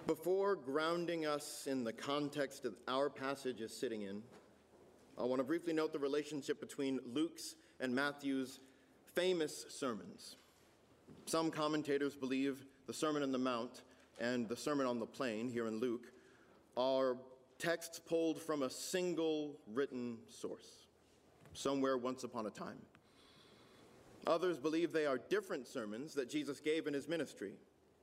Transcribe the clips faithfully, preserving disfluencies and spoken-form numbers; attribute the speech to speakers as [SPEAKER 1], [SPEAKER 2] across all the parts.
[SPEAKER 1] Before grounding us in the context that our passage is sitting in, I want to briefly note the relationship between Luke's and Matthew's famous sermons. Some commentators believe the Sermon on the Mount and the Sermon on the Plain here in Luke are texts pulled from a single written source, somewhere once upon a time. Others believe they are different sermons that Jesus gave in his ministry.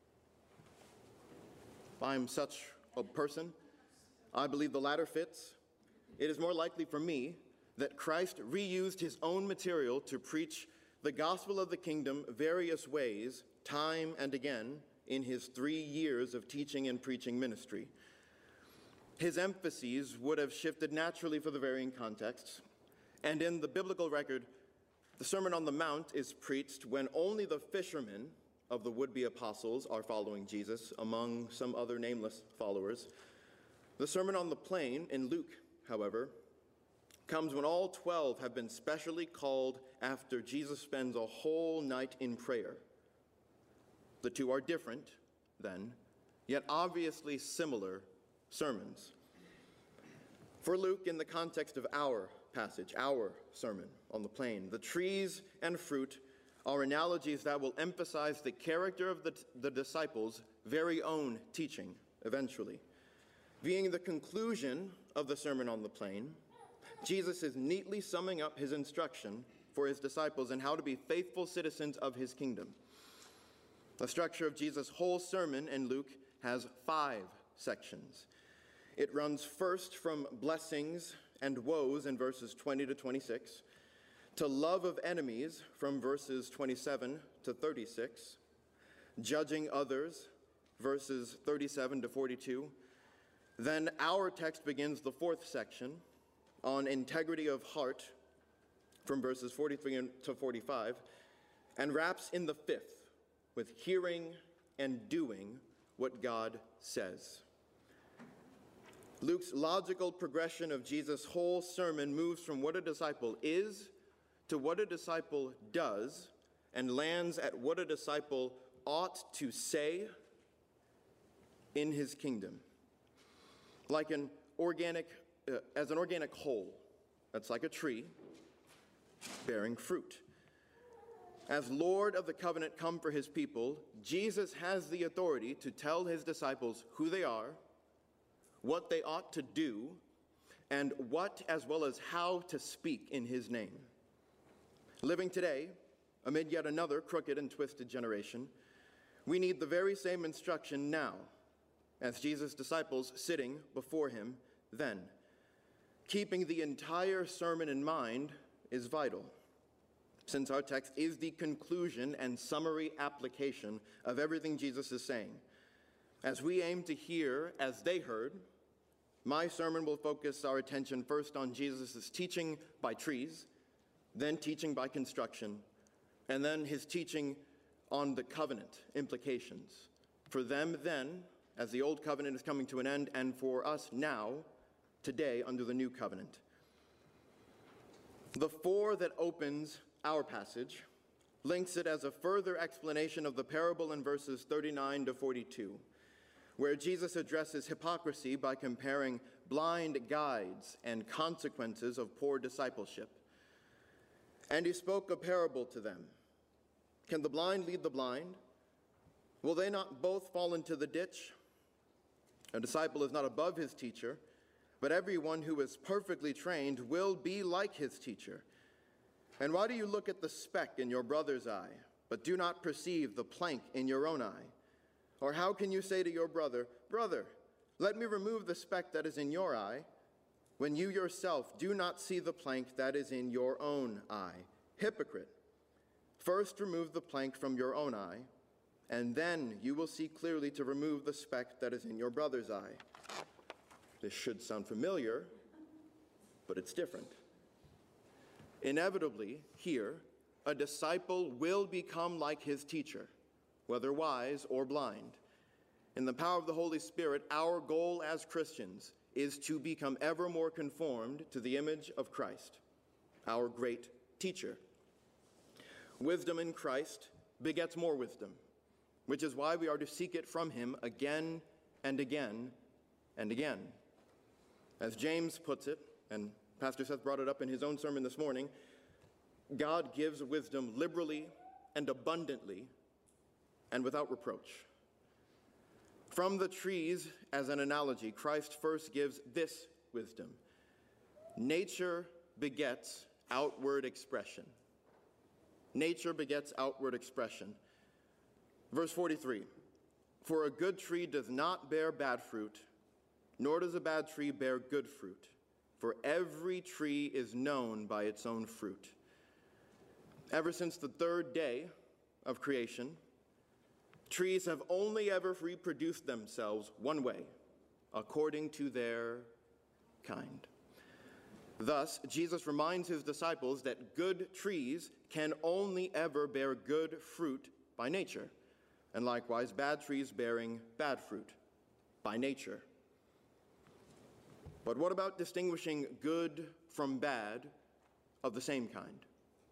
[SPEAKER 1] I'm such a person. I believe the latter fits. It is more likely for me that Christ reused his own material to preach the gospel of the kingdom various ways, time and again, in his three years of teaching and preaching ministry. His emphases would have shifted naturally for the varying contexts, and in the biblical record, the Sermon on the Mount is preached when only the fishermen of the would-be apostles are following Jesus, among some other nameless followers. The Sermon on the Plain in Luke, however, comes when all twelve have been specially called after Jesus spends a whole night in prayer. The two are different, then, yet obviously similar sermons. For Luke, in the context of our passage, our Sermon on the Plain, the trees and fruit are analogies that will emphasize the character of the, the disciples' very own teaching, eventually. Being the conclusion of the Sermon on the Plain, Jesus is neatly summing up his instruction for his disciples and how to be faithful citizens of his kingdom. The structure of Jesus' whole sermon in Luke has five sections. It runs first from blessings and woes in verses twenty to twenty-six, to love of enemies from verses twenty-seven to thirty-six, judging others, verses thirty-seven to forty-two. Then our text begins the fourth section on integrity of heart from verses forty-three to forty-five, and wraps in the fifth with hearing and doing what God says. Luke's logical progression of Jesus' whole sermon moves from what a disciple is to what a disciple does, and lands at what a disciple ought to say in his kingdom. Like an organic, uh, as an organic whole, that's like a tree bearing fruit. As Lord of the covenant come for his people, Jesus has the authority to tell his disciples who they are, what they ought to do, and what as well as how to speak in his name. Living today, amid yet another crooked and twisted generation, we need the very same instruction now, as Jesus' disciples sitting before him then. Keeping the entire sermon in mind is vital, since our text is the conclusion and summary application of everything Jesus is saying. As we aim to hear as they heard, my sermon will focus our attention first on Jesus' teaching by trees, then teaching by construction, and then his teaching on the covenant implications. For them then, as the old covenant is coming to an end, and for us now, today, under the new covenant. The four that opens our passage links it as a further explanation of the parable in verses thirty-nine to forty-two, where Jesus addresses hypocrisy by comparing blind guides and consequences of poor discipleship. And he spoke a parable to them. Can the blind lead the blind? Will they not both fall into the ditch? A disciple is not above his teacher, but everyone who is perfectly trained will be like his teacher. And why do you look at the speck in your brother's eye, but do not perceive the plank in your own eye? Or how can you say to your brother, "Brother, let me remove the speck that is in your eye," when you yourself do not see the plank that is in your own eye? Hypocrite! First remove the plank from your own eye, and then you will see clearly to remove the speck that is in your brother's eye. This should sound familiar, but it's different. Inevitably, here, a disciple will become like his teacher, whether wise or blind. In the power of the Holy Spirit, our goal as Christians is to become ever more conformed to the image of Christ, our great teacher. Wisdom in Christ begets more wisdom, which is why we are to seek it from him again and again and again. As James puts it, and Pastor Seth brought it up in his own sermon this morning, God gives wisdom liberally and abundantly and without reproach. From the trees, as an analogy, Christ first gives this wisdom. Nature begets outward expression. Nature begets outward expression. Verse forty-three, for a good tree does not bear bad fruit, nor does a bad tree bear good fruit. For every tree is known by its own fruit. Ever since the third day of creation, trees have only ever reproduced themselves one way, according to their kind. Thus, Jesus reminds his disciples that good trees can only ever bear good fruit by nature, and likewise bad trees bearing bad fruit by nature. But what about distinguishing good from bad of the same kind?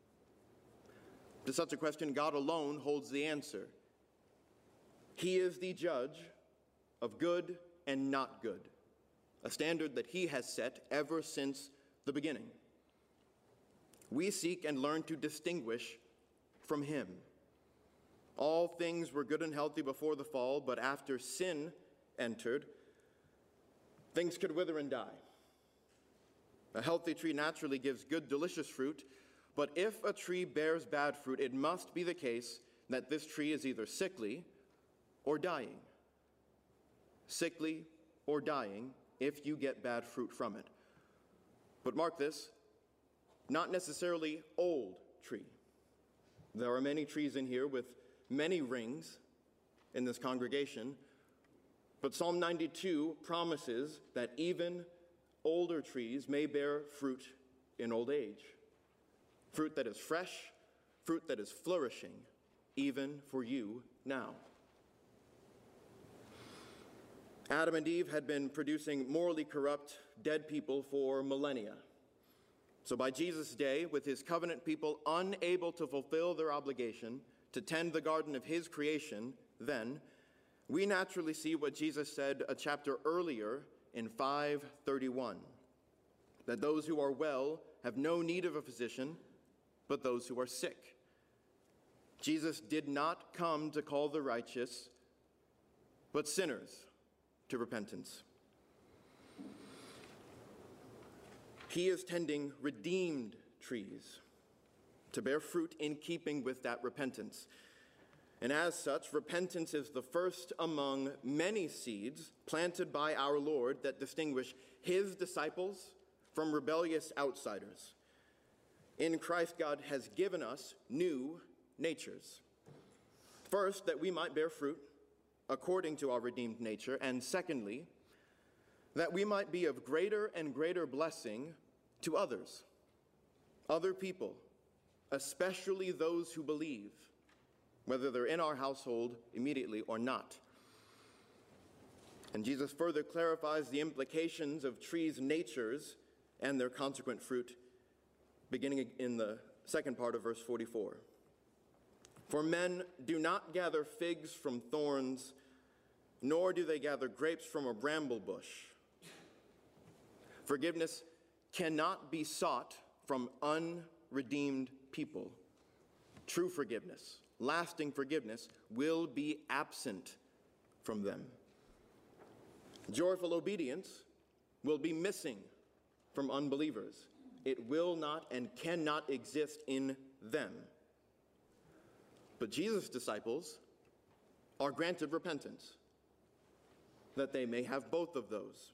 [SPEAKER 1] To such a question, God alone holds the answer. He is the judge of good and not good, a standard that he has set ever since the beginning. We seek and learn to distinguish from him. All things were good and healthy before the fall, but after sin entered, things could wither and die. A healthy tree naturally gives good, delicious fruit, but if a tree bears bad fruit, it must be the case that this tree is either sickly or dying. Sickly or dying if you get bad fruit from it. But mark this, not necessarily old tree. There are many trees in here with many rings in this congregation, but Psalm ninety-two promises that even older trees may bear fruit in old age. Fruit that is fresh, fruit that is flourishing, even for you now. Adam and Eve had been producing morally corrupt, dead people for millennia. So by Jesus' day, with his covenant people unable to fulfill their obligation to tend the garden of his creation, then we naturally see what Jesus said a chapter earlier in five thirty-one, that those who are well have no need of a physician, but those who are sick. Jesus did not come to call the righteous, but sinners to repentance. He is tending redeemed trees to bear fruit in keeping with that repentance. And as such, repentance is the first among many seeds planted by our Lord that distinguish his disciples from rebellious outsiders. In Christ, God has given us new natures. First, that we might bear fruit according to our redeemed nature, and secondly, that we might be of greater and greater blessing to others, other people, especially those who believe, whether they're in our household immediately or not. And Jesus further clarifies the implications of trees' natures and their consequent fruit, beginning in the second part of verse forty-four. For men do not gather figs from thorns, nor do they gather grapes from a bramble bush. Forgiveness cannot be sought from unredeemed people. True forgiveness, lasting forgiveness, will be absent from them. Joyful obedience will be missing from unbelievers. It will not and cannot exist in them. But Jesus' disciples are granted repentance, that they may have both of those.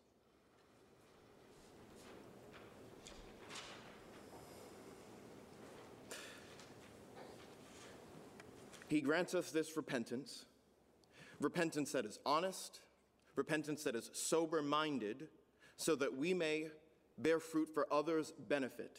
[SPEAKER 1] He grants us this repentance, repentance that is honest, repentance that is sober-minded, so that we may bear fruit for others' benefit.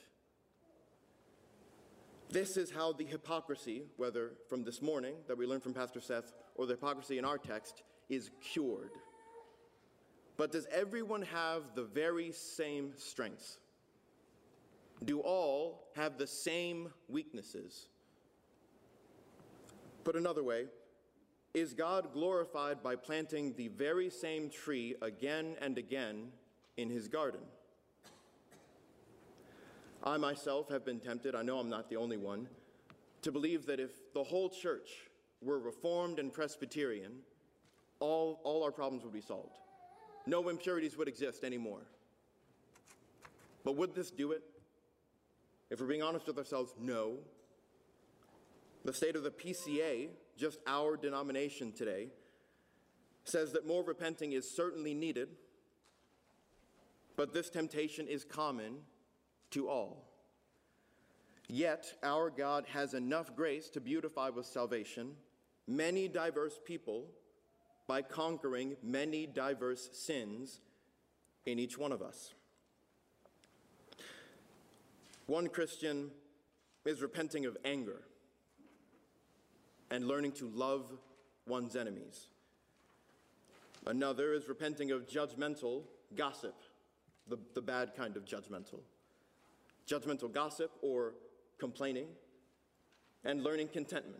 [SPEAKER 1] This is how the hypocrisy, whether from this morning that we learned from Pastor Seth or the hypocrisy in our text, is cured. But does everyone have the very same strengths? Do all have the same weaknesses? Put another way, is God glorified by planting the very same tree again and again in his garden? I myself have been tempted, I know I'm not the only one, to believe that if the whole church were Reformed and Presbyterian, all, all our problems would be solved. No impurities would exist anymore. But would this do it? If we're being honest with ourselves, no. The state of the P C A, just our denomination today, says that more repenting is certainly needed, but this temptation is common to all. Yet our God has enough grace to beautify with salvation many diverse people by conquering many diverse sins in each one of us. One Christian is repenting of anger and learning to love one's enemies. Another is repenting of judgmental gossip, the, the bad kind of judgmental. Judgmental gossip or complaining, and learning contentment.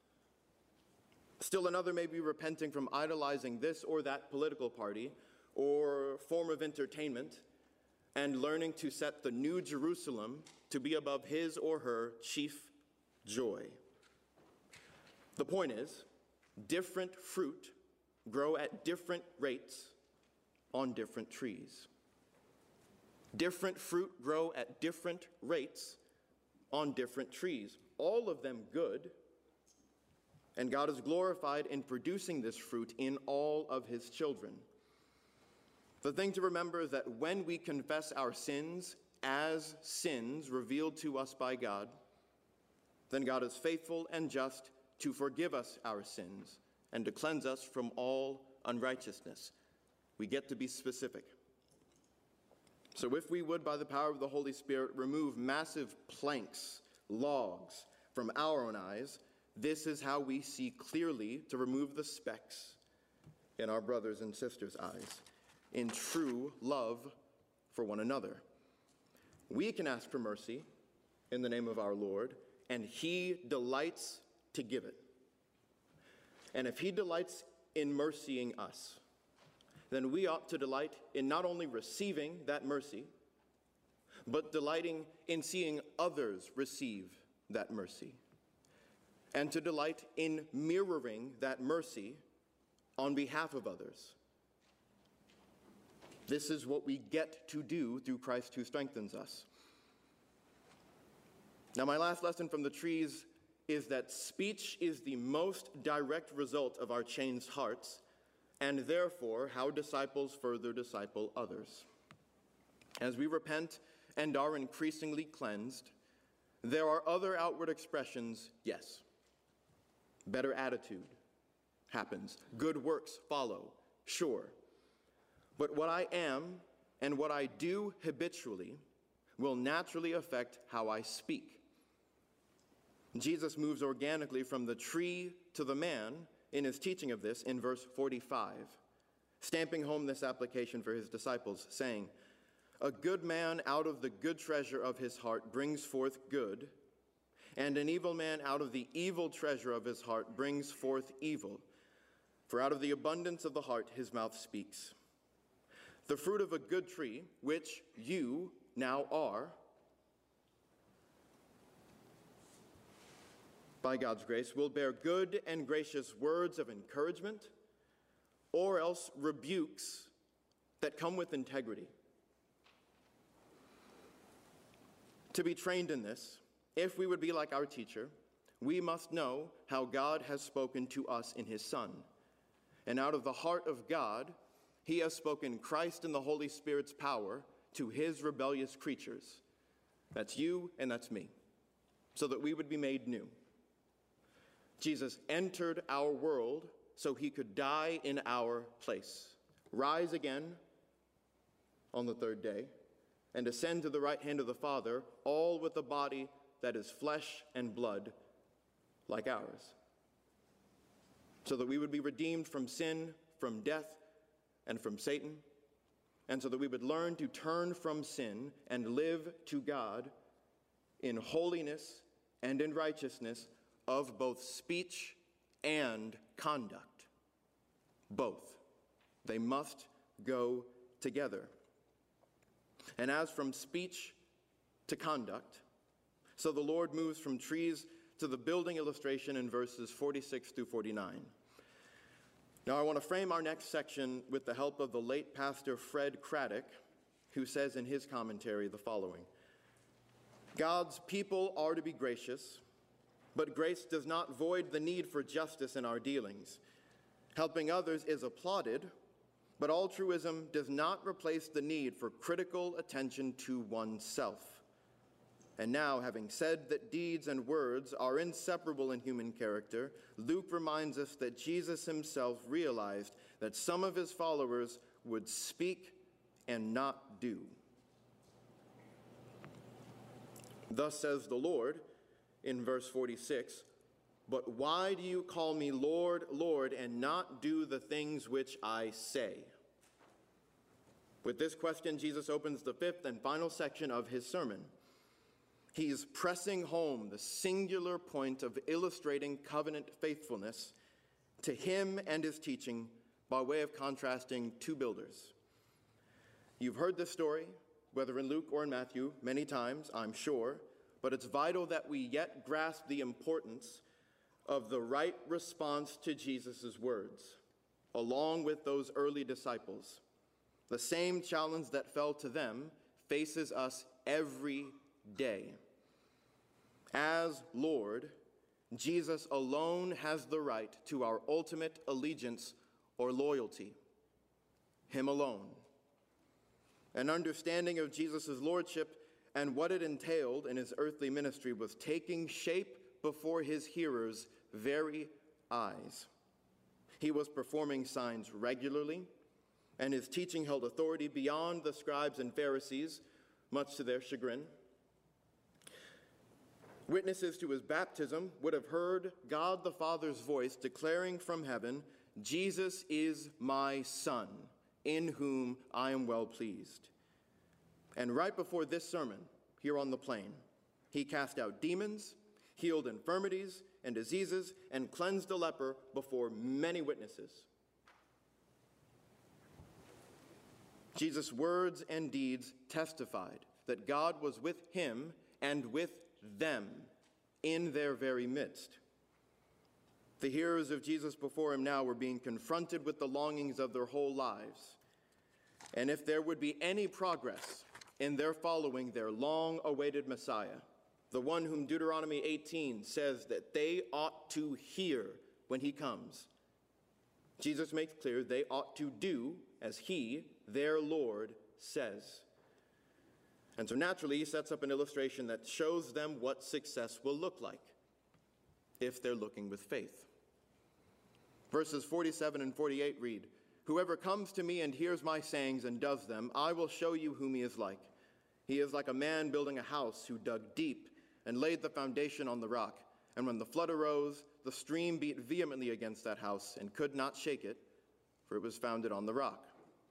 [SPEAKER 1] Still another may be repenting from idolizing this or that political party or form of entertainment and learning to set the New Jerusalem to be above his or her chief joy. The point is, different fruit grow at different rates on different trees. Different fruit grow at different rates on different trees, all of them good, and God is glorified in producing this fruit in all of his children. The thing to remember is that when we confess our sins as sins revealed to us by God, then God is faithful and just to forgive us our sins and to cleanse us from all unrighteousness. We get to be specific. So if we would, by the power of the Holy Spirit, remove massive planks, logs from our own eyes, this is how we see clearly to remove the specks in our brothers and sisters' eyes, in true love for one another. We can ask for mercy in the name of our Lord, and he delights to give it. And if he delights in mercying us, then we ought to delight in not only receiving that mercy, but delighting in seeing others receive that mercy, and to delight in mirroring that mercy on behalf of others. This is what we get to do through Christ who strengthens us. Now, my last lesson from the trees is that speech is the most direct result of our changed hearts, and therefore how disciples further disciple others. As we repent and are increasingly cleansed, there are other outward expressions, yes. Better attitude happens. Good works follow, sure. But what I am and what I do habitually will naturally affect how I speak. Jesus moves organically from the tree to the man in his teaching of this in verse forty-five, stamping home this application for his disciples, saying, "A good man out of the good treasure of his heart brings forth good, and an evil man out of the evil treasure of his heart brings forth evil. For out of the abundance of the heart his mouth speaks." The fruit of a good tree, which you now are, by God's grace, will bear good and gracious words of encouragement, or else rebukes that come with integrity. To be trained in this, if we would be like our teacher, we must know how God has spoken to us in his Son. And out of the heart of God, he has spoken Christ and the Holy Spirit's power to his rebellious creatures. That's you and that's me, so that we would be made new. Jesus entered our world so he could die in our place, rise again on the third day, and ascend to the right hand of the Father, all with a body that is flesh and blood like ours, so that we would be redeemed from sin, from death, and from Satan, and so that we would learn to turn from sin and live to God in holiness and in righteousness of both speech and conduct. Both. They must go together. And as from speech to conduct, so the Lord moves from trees to the building illustration in verses forty-six through forty-nine. Now I want to frame our next section with the help of the late pastor Fred Craddock, who says in his commentary the following: God's people are to be gracious, but grace does not void the need for justice in our dealings. Helping others is applauded, but altruism does not replace the need for critical attention to oneself. And now, having said that deeds and words are inseparable in human character, Luke reminds us that Jesus himself realized that some of his followers would speak and not do. Thus says the Lord in verse forty-six, "But why do you call me Lord, Lord, and not do the things which I say?" With this question, Jesus opens the fifth and final section of his sermon. He's pressing home the singular point of illustrating covenant faithfulness to him and his teaching by way of contrasting two builders. You've heard this story, whether in Luke or in Matthew, many times, I'm sure, but it's vital that we yet grasp the importance of the right response to Jesus' words, along with those early disciples. The same challenge that fell to them faces us every day. As Lord, Jesus alone has the right to our ultimate allegiance or loyalty. Him alone. An understanding of Jesus' lordship and what it entailed in his earthly ministry was taking shape before his hearers' very eyes. He was performing signs regularly, and his teaching held authority beyond the scribes and Pharisees, much to their chagrin. Witnesses to his baptism would have heard God the Father's voice declaring from heaven, "Jesus is my Son, in whom I am well pleased." And right before this sermon, here on the plain, he cast out demons, healed infirmities and diseases, and cleansed a leper before many witnesses. Jesus' words and deeds testified that God was with him and with them in their very midst. The hearers of Jesus before him now were being confronted with the longings of their whole lives. And if there would be any progress in their following their long-awaited Messiah, the one whom Deuteronomy eighteen says that they ought to hear when he comes, Jesus makes clear they ought to do as he, their Lord, says. And so naturally, he sets up an illustration that shows them what success will look like if they're looking with faith. Verses forty-seven and forty-eight read, "Whoever comes to me and hears my sayings and does them, I will show you whom he is like. He is like a man building a house who dug deep and laid the foundation on the rock. And when the flood arose, the stream beat vehemently against that house and could not shake it, for it was founded on the rock."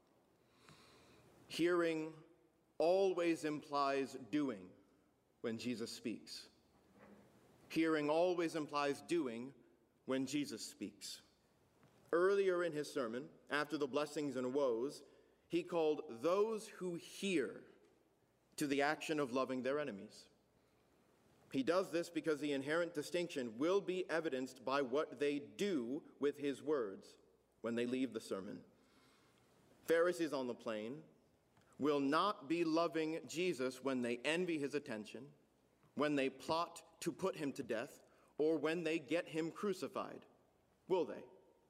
[SPEAKER 1] Hearing always implies doing when Jesus speaks. Hearing always implies doing when Jesus speaks. Earlier in his sermon, after the blessings and woes, he called those who hear to the action of loving their enemies. He does this because the inherent distinction will be evidenced by what they do with his words when they leave the sermon. Pharisees on the plain will not be loving Jesus when they envy his attention, when they plot to put him to death, or when they get him crucified. Will they?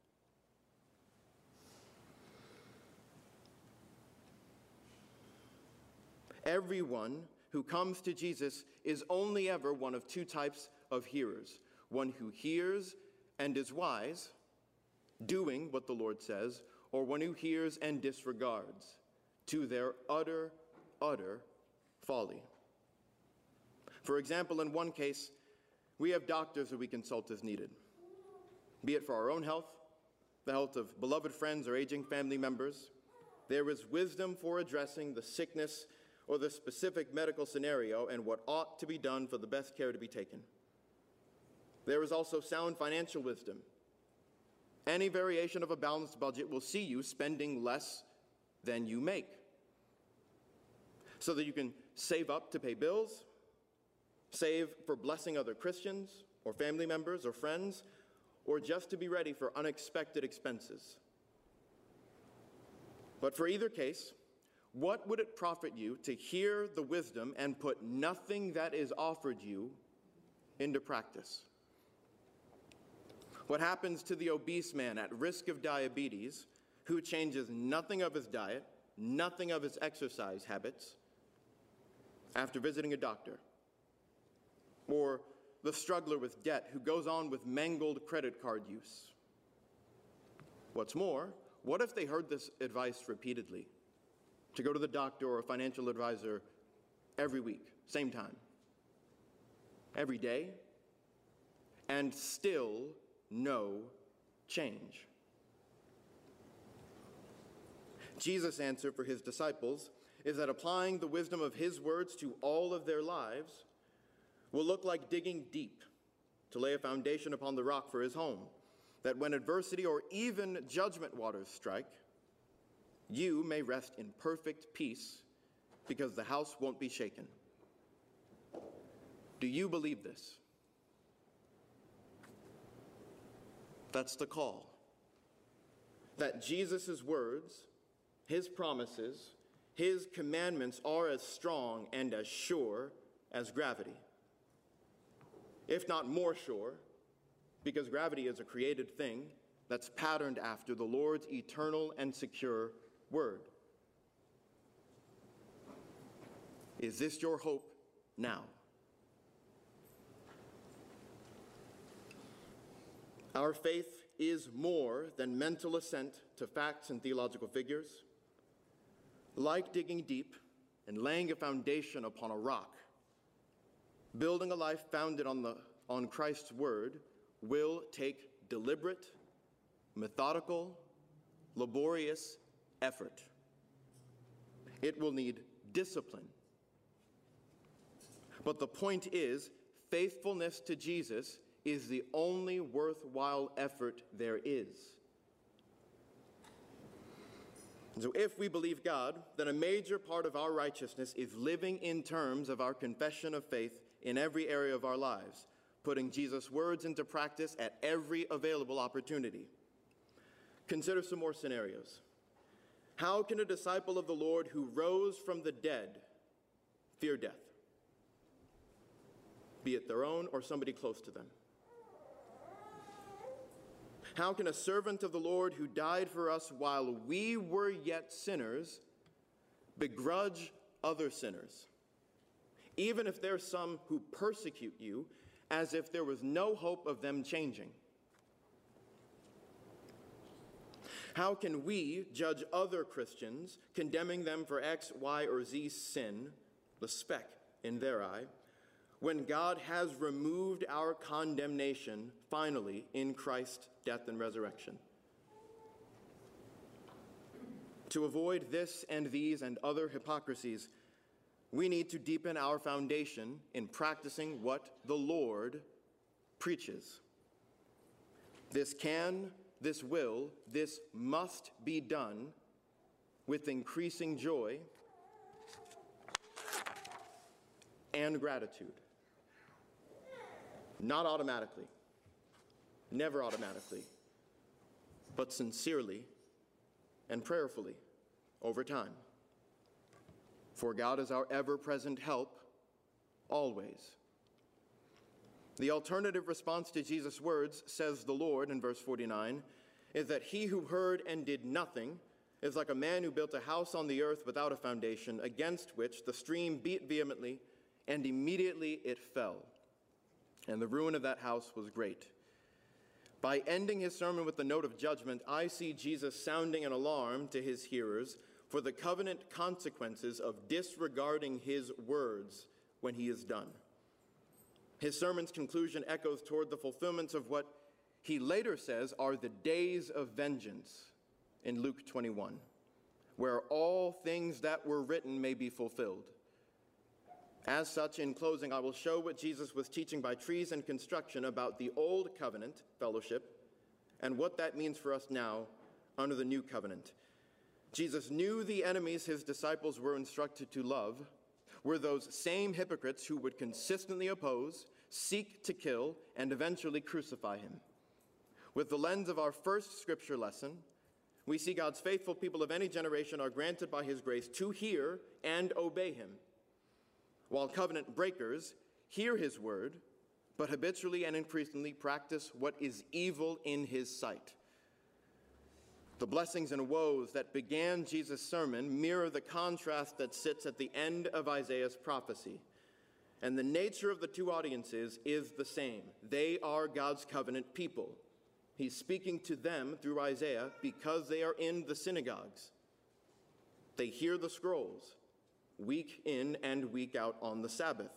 [SPEAKER 1] Everyone who comes to Jesus is only ever one of two types of hearers. One who hears and is wise, doing what the Lord says, or one who hears and disregards, to their utter, utter folly. For example, in one case, we have doctors who we consult as needed, be it for our own health, the health of beloved friends or aging family members. There is wisdom for addressing the sickness or the specific medical scenario and what ought to be done for the best care to be taken. There is also sound financial wisdom Any variation of a balanced budget will see you spending less than you make, so that you can save up to pay bills, save for blessing other Christians or family members or friends, or just to be ready for unexpected expenses. But for either case, what would it profit you to hear the wisdom and put nothing that is offered you into practice? What happens to the obese man at risk of diabetes who changes nothing of his diet, nothing of his exercise habits after visiting a doctor? Or the struggler with debt who goes on with mangled credit card use? What's more, what if they heard this advice repeatedly? To go to the doctor or a financial advisor every week, same time, every day, and still no change. Jesus' answer for his disciples is that applying the wisdom of his words to all of their lives will look like digging deep to lay a foundation upon the rock for his home, that when adversity or even judgment waters strike, you may rest in perfect peace because the house won't be shaken. Do you believe this? That's the call. That Jesus' words, his promises, his commandments are as strong and as sure as gravity. If not more sure, because gravity is a created thing that's patterned after the Lord's eternal and secure word. Is this your hope now? Our faith is more than mental assent to facts and theological figures. Like digging deep and laying a foundation upon a rock, building a life founded on the on Christ's word will take deliberate, methodical, laborious effort. It will need discipline. But the point is, faithfulness to Jesus is the only worthwhile effort there is. So if we believe God, then a major part of our righteousness is living in terms of our confession of faith in every area of our lives, putting Jesus' words into practice at every available opportunity. Consider some more scenarios. How can a disciple of the Lord who rose from the dead fear death, be it their own or somebody close to them? How can a servant of the Lord who died for us while we were yet sinners begrudge other sinners, even if there's some who persecute you, as if there was no hope of them changing? How can we judge other Christians, condemning them for X, Y, or Z sin, the speck in their eye, when God has removed our condemnation finally in Christ's death and resurrection? To avoid this and these and other hypocrisies, we need to deepen our foundation in practicing what the Lord preaches. This can, this will, this must be done with increasing joy and gratitude. Not automatically, never automatically, but sincerely and prayerfully over time. For God is our ever-present help, always. The alternative response to Jesus' words, says the Lord in verse forty-nine, is that he who heard and did nothing is like a man who built a house on the earth without a foundation, against which the stream beat vehemently, and immediately it fell. And the ruin of that house was great. By ending his sermon with the note of judgment, I see Jesus sounding an alarm to his hearers for the covenant consequences of disregarding his words when he is done. His sermon's conclusion echoes toward the fulfillments of what he later says are the days of vengeance in Luke twenty-one, where all things that were written may be fulfilled. As such, in closing, I will show what Jesus was teaching by trees and construction about the old covenant fellowship and what that means for us now under the new covenant. Jesus knew the enemies his disciples were instructed to love were those same hypocrites who would consistently oppose, seek to kill, and eventually crucify him. With the lens of our first scripture lesson, we see God's faithful people of any generation are granted by his grace to hear and obey him, while covenant breakers hear his word, but habitually and increasingly practice what is evil in his sight. The blessings and woes that began Jesus' sermon mirror the contrast that sits at the end of Isaiah's prophecy. And the nature of the two audiences is the same. They are God's covenant people. He's speaking to them through Isaiah because they are in the synagogues. They hear the scrolls week in and week out on the Sabbath.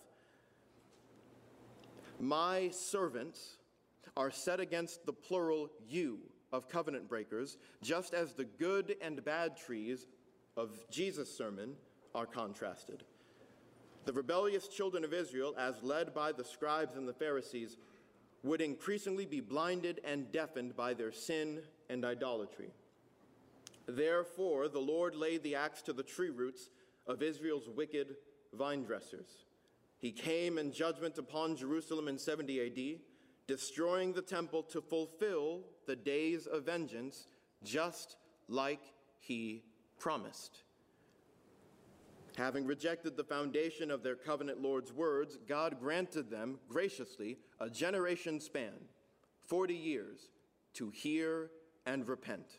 [SPEAKER 1] My servants are set against the plural you of covenant breakers, just as the good and bad trees of Jesus' sermon are contrasted. The rebellious children of Israel, as led by the scribes and the Pharisees, would increasingly be blinded and deafened by their sin and idolatry. Therefore, the Lord laid the axe to the tree roots of Israel's wicked vine dressers. He came in judgment upon Jerusalem in seventy A D, destroying the temple to fulfill the days of vengeance, just like he promised. Having rejected the foundation of their covenant Lord's words, God granted them graciously a generation span, forty years, to hear and repent.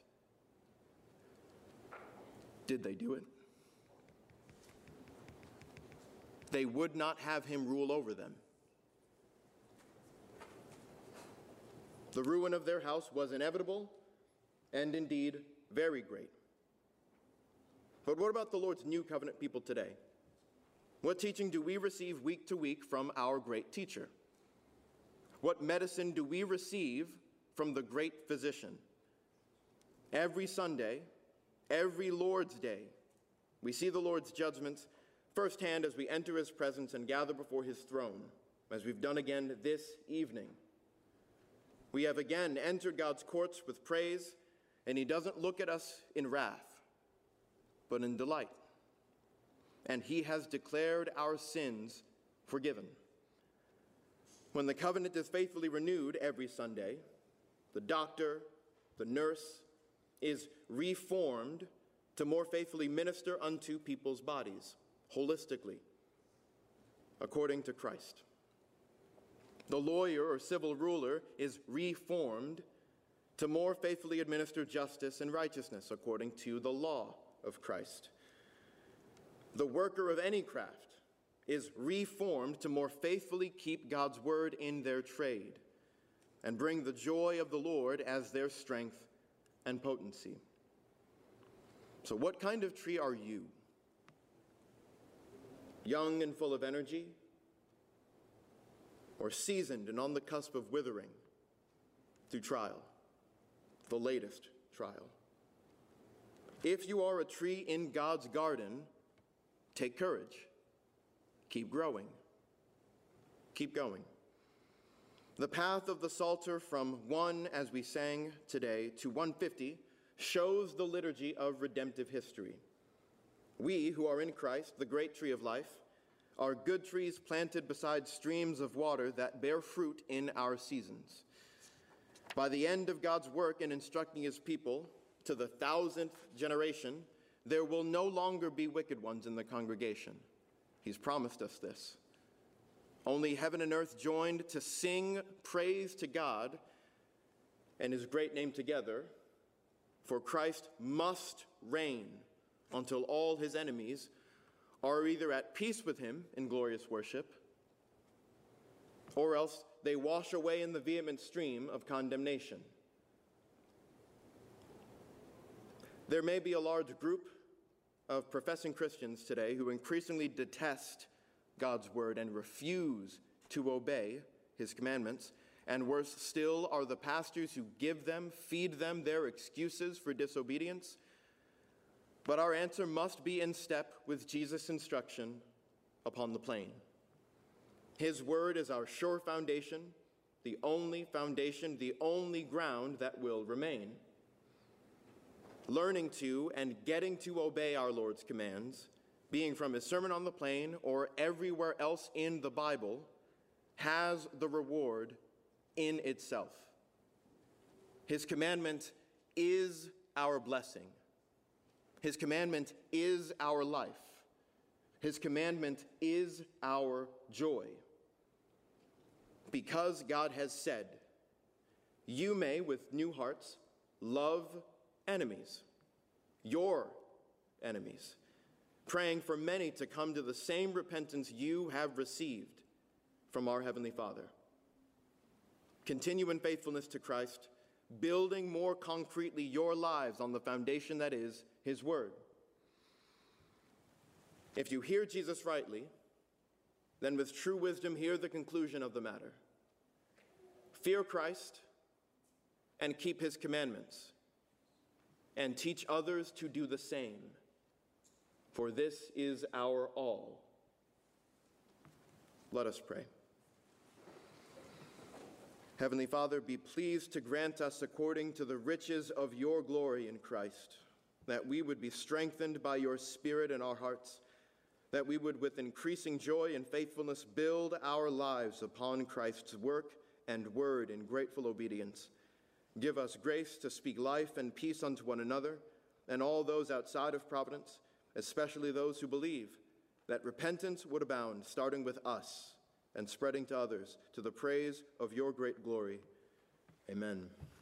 [SPEAKER 1] Did they do it? They would not have him rule over them. The ruin of their house was inevitable and indeed very great. But what about the Lord's new covenant people today? What teaching do we receive week to week from our great teacher? What medicine do we receive from the great physician? Every Sunday, every Lord's Day, we see the Lord's judgments firsthand as we enter his presence and gather before his throne, as we've done again this evening. We have again entered God's courts with praise, and he doesn't look at us in wrath, but in delight. And he has declared our sins forgiven. When the covenant is faithfully renewed every Sunday, the doctor, the nurse, is reformed to more faithfully minister unto people's bodies, holistically, according to Christ. The lawyer or civil ruler is reformed to more faithfully administer justice and righteousness according to the law of Christ. The worker of any craft is reformed to more faithfully keep God's word in their trade and bring the joy of the Lord as their strength and potency. So what kind of tree are you? Young and full of energy, or seasoned and on the cusp of withering through trial, the latest trial? If you are a tree in God's garden, take courage. Keep growing. Keep going. The path of the Psalter from one, as we sang today, to one fifty shows the liturgy of redemptive history. We who are in Christ, the great tree of life, are good trees planted beside streams of water that bear fruit in our seasons. By the end of God's work in instructing his people to the thousandth generation, there will no longer be wicked ones in the congregation. He's promised us this. Only heaven and earth joined to sing praise to God and his great name together, for Christ must reign until all his enemies are either at peace with him in glorious worship, or else they wash away in the vehement stream of condemnation. There may be a large group of professing Christians today who increasingly detest God's word and refuse to obey his commandments, and worse still are the pastors who give them, feed them their excuses for disobedience. But our answer must be in step with Jesus' instruction upon the plain. His word is our sure foundation, the only foundation, the only ground that will remain. Learning to and getting to obey our Lord's commands, being from his Sermon on the Plain or everywhere else in the Bible, has the reward in itself. His commandment is our blessing. His commandment is our life. His commandment is our joy. Because God has said, you may, with new hearts, love enemies, your enemies, praying for many to come to the same repentance you have received from our Heavenly Father. Continue in faithfulness to Christ, building more concretely your lives on the foundation that is his word. If you hear Jesus rightly, then with true wisdom hear the conclusion of the matter. Fear Christ and keep his commandments, and teach others to do the same, for this is our all. Let us pray. Heavenly Father, be pleased to grant us according to the riches of your glory in Christ, that we would be strengthened by your Spirit in our hearts, that we would with increasing joy and faithfulness build our lives upon Christ's work and word in grateful obedience. Give us grace to speak life and peace unto one another and all those outside of Providence, especially those who believe, that repentance would abound, starting with us and spreading to others, to the praise of your great glory. Amen.